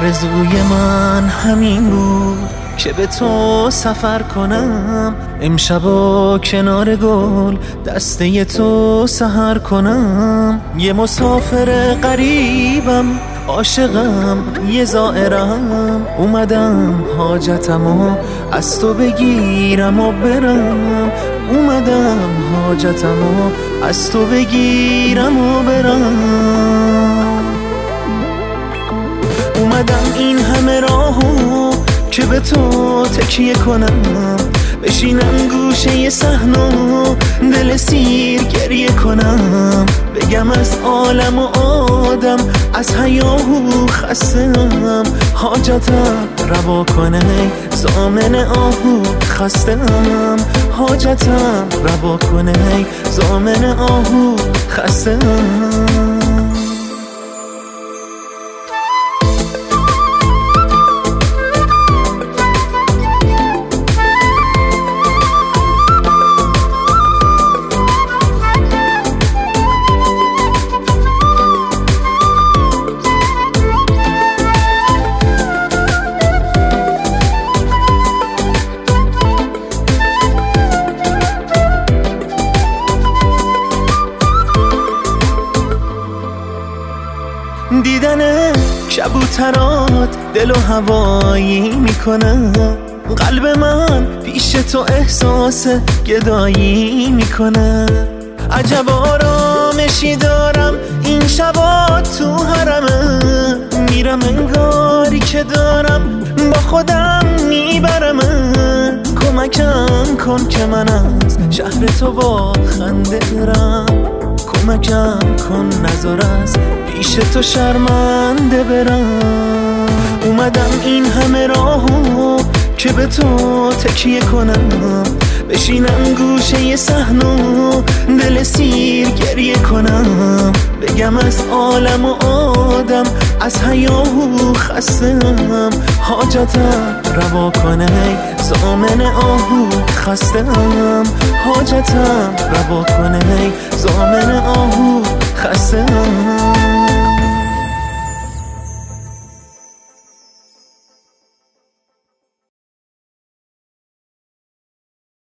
آرزوی من همین بود که به تو سفر کنم، امشبا کنار گل دسته تو سحر کنم. یه مسافر غریبم، عاشقم، یه زائرم، اومدم حاجتمو از تو بگیرم و برم. اومدم حاجتمو از تو بگیرم و برم. اومدم این همه راهو که به تو تکیه کنم، بشینم گوشه صحنه دل سیر گریه کنم، بگم از عالم و آدم از حیاهو خستم، حاجتم روا کنه ضامن آهو خستم، حاجتم روا کنه ضامن آهو خستم. دیدن کبوترات دل و هوایی میکنه، قلب من پیش تو احساس گدایی میکنه. عجب آرامشی دارم این شبا تو حرمه، میرم انگاری که دارم با خودم میبرم. کمکم کن که من از شهر تو با خنده برم، کمکم کن نذار از پیش تو شرمنده برم. اومدم این همه راهو که به تو تکیه کنم، بشینم گوشه صحنه دل سیر گریه کنم، بگم از عالم و آدم از حیاهو خستم، حاجتم روا کنه ضامن آهو خستم، حاجتم روا کنه